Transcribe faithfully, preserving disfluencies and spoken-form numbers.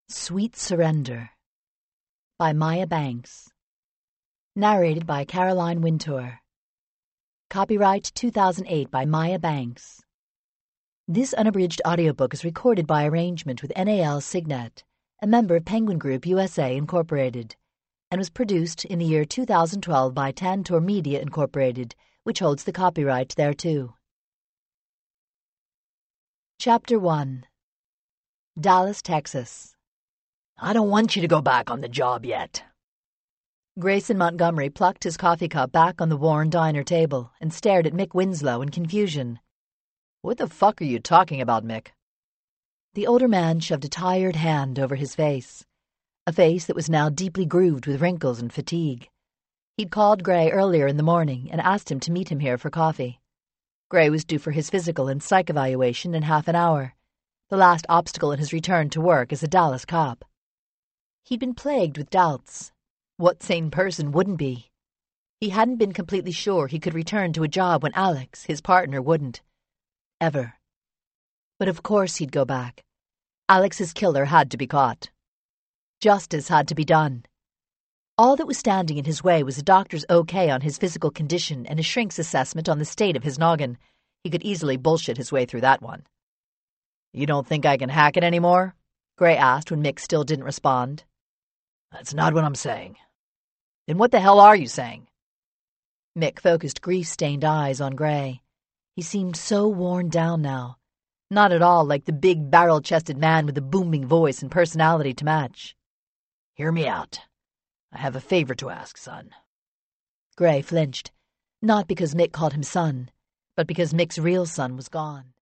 Sweet Surrender by Maya Banks. Narrated by Caroline Wintour. Copyright two thousand eight by Maya Banks. This unabridged audiobook is recorded by arrangement with N A L Signet, a member of Penguin Group U S A Incorporated, and was produced in the year two thousand twelve by Tantor Media Incorporated, which holds the copyright thereto. Chapter one. Dallas, Texas. I don't want you to go back on the job yet. Grayson Montgomery plucked his coffee cup back on the worn diner table and stared at Mick Winslow in confusion. What the fuck are you talking about, Mick? The older man shoved a tired hand over his face, a face that was now deeply grooved with wrinkles and fatigue. He'd called Gray earlier in the morning and asked him to meet him here for coffee. Gray was due for his physical and psych evaluation in half an hour, the last obstacle in his return to work as a Dallas cop. He'd been plagued with doubts. What sane person wouldn't be? He hadn't been completely sure he could return to a job when Alex, his partner, wouldn't. Ever. But of course he'd go back. Alex's killer had to be caught. Justice had to be done. All that was standing in his way was a doctor's okay on his physical condition and a shrink's assessment on the state of his noggin. He could easily bullshit his way through that one. You don't think I can hack it anymore? Gray asked when Mick still didn't respond. That's not what I'm saying. Then what the hell are you saying? Mick focused grief-stained eyes on Gray. He seemed so worn down now, not at all like the big barrel-chested man with a booming voice and personality to match. Hear me out. I have a favor to ask, son. Gray flinched, not because Mick called him son, but because Mick's real son was gone.